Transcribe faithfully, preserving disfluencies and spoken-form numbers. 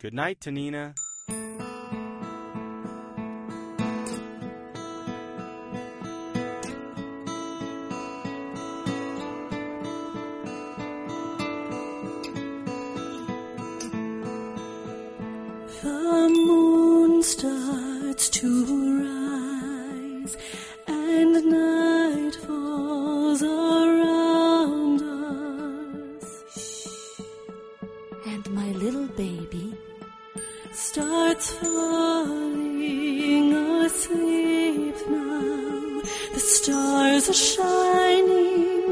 Good night, Tanina. The moon starts to rise, and night falls around us. And my little baby starts falling asleep now. The stars are shining